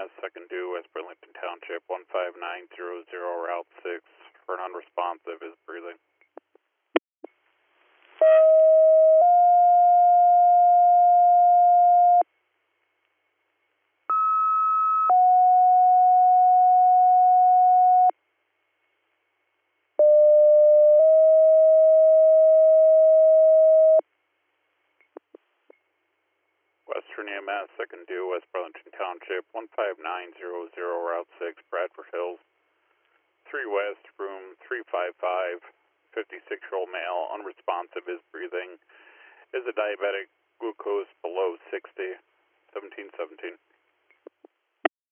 EMS, second due, West Burlington Township, 15900, Route 6, for an unresponsive, is breathing. Western EMS, second due, West Burlington Township, 15900, Route 6, Bradford Hills, 3 West, room 355, 56-year-old male, unresponsive, is breathing, is a diabetic, glucose below 60, 1717.